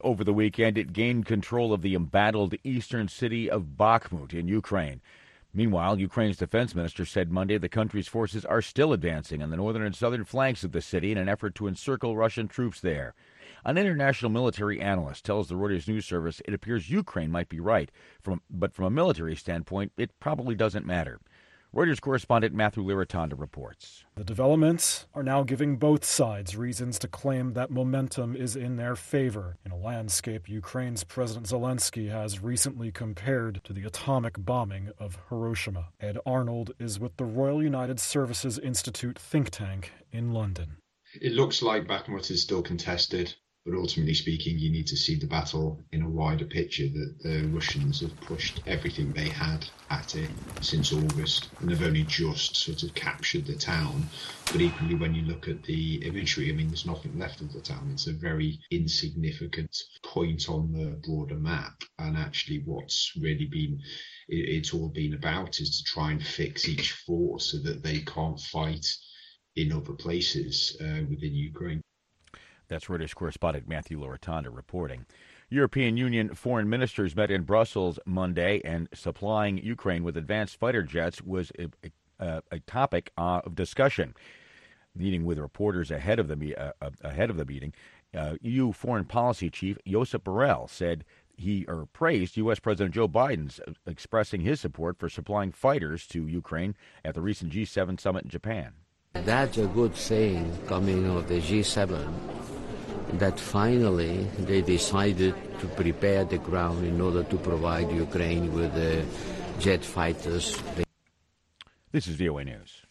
Over the weekend, it gained control of the embattled eastern city of Bakhmut in Ukraine. Meanwhile, Ukraine's defense minister said Monday the country's forces are still advancing on the northern and southern flanks of the city in an effort to encircle Russian troops there. An international military analyst tells the Reuters news service it appears Ukraine might be right, but from a military standpoint, it probably doesn't matter. Reuters correspondent Matthew Liratonda reports. The developments are now giving both sides reasons to claim that momentum is in their favor in a landscape Ukraine's President Zelensky has recently compared to the atomic bombing of Hiroshima. Ed Arnold is with the Royal United Services Institute think tank in London. It looks like Bakhmut is still contested. But ultimately speaking, you need to see the battle in a wider picture, that the Russians have pushed everything they had at it since August, and they've only just sort of captured the town. But equally, when you look at the imagery, I mean, there's nothing left of the town. It's a very insignificant point on the broader map. And actually what's really been, it's all been about is to try and fix each fort so that they can't fight in other places within Ukraine. That's Reuters correspondent Matthew Liratonda reporting. European Union foreign ministers met in Brussels Monday, and supplying Ukraine with advanced fighter jets was a topic of discussion. Meeting with reporters ahead of the meeting, EU Foreign Policy Chief Josep Borrell said he praised U.S. President Joe Biden's expressing his support for supplying fighters to Ukraine at the recent G7 summit in Japan. That's a good thing coming of the G7. That finally they decided to prepare the ground in order to provide Ukraine with jet fighters. This is VOA News.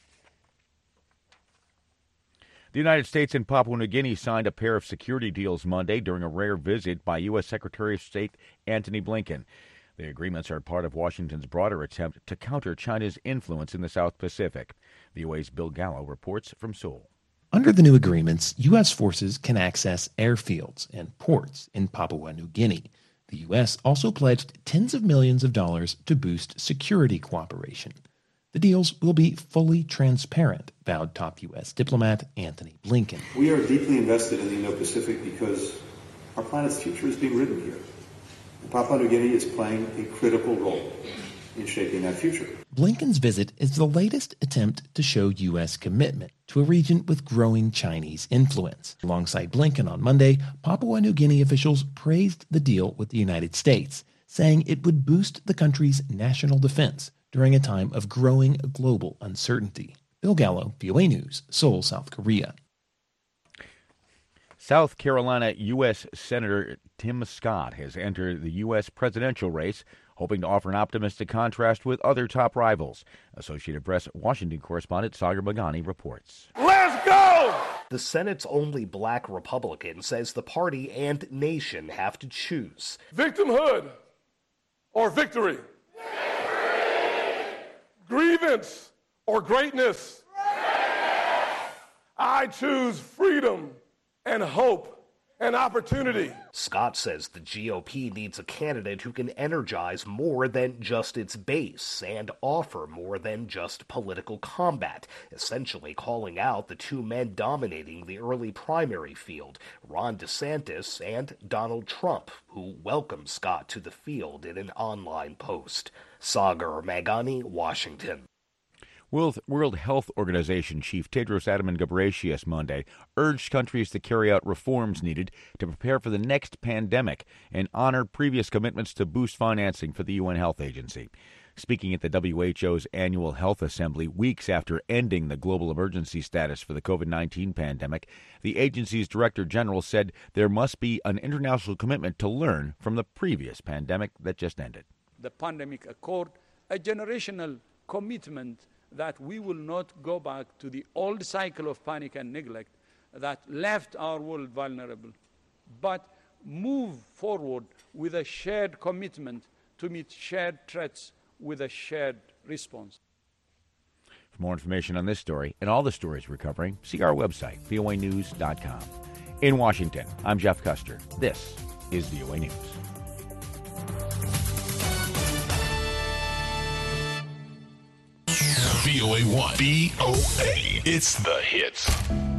The United States and Papua New Guinea signed a pair of security deals Monday during a rare visit by U.S. Secretary of State Antony Blinken. The agreements are part of Washington's broader attempt to counter China's influence in the South Pacific. VOA's Bill Gallo reports from Seoul. Under the new agreements, U.S. forces can access airfields and ports in Papua New Guinea. The U.S. also pledged tens of millions of dollars to boost security cooperation. The deals will be fully transparent, vowed top U.S. diplomat Antony Blinken. We are deeply invested in the Indo-Pacific because our planet's future is being written here. And Papua New Guinea is playing a critical role in shaping that future. Blinken's visit is the latest attempt to show U.S. commitment to a region with growing Chinese influence. Alongside Blinken on Monday, Papua New Guinea officials praised the deal with the United States, saying it would boost the country's national defense during a time of growing global uncertainty. Bill Gallo, VOA News, Seoul, South Korea. South Carolina U.S. Senator Tim Scott has entered the U.S. presidential race, hoping to offer an optimistic contrast with other top rivals. Associated Press Washington correspondent Sagar Bagani reports. Let's go! The Senate's only black Republican says the party and nation have to choose. Victimhood or victory? Victory! Grievance or greatness? Greatness! I choose freedom and hope and opportunity. Scott says the GOP needs a candidate who can energize more than just its base and offer more than just political combat, essentially calling out the two men dominating the early primary field, Ron DeSantis and Donald Trump, who welcomed Scott to the field in an online post. Sagar Magani, Washington. World Health Organization Chief Tedros Adhanom Ghebreyesus Monday urged countries to carry out reforms needed to prepare for the next pandemic and honor previous commitments to boost financing for the UN Health Agency. Speaking at the WHO's annual health assembly weeks after ending the global emergency status for the COVID-19 pandemic, the agency's director general said there must be an international commitment to learn from the previous pandemic that just ended. The pandemic accord, a generational commitment that we will not go back to the old cycle of panic and neglect that left our world vulnerable, but move forward with a shared commitment to meet shared threats with a shared response. For more information on this story and all the stories we're covering, see our website, voanews.com. In Washington, I'm Jeff Custer. This is VOA News. VOA1. VOA. It's the hits.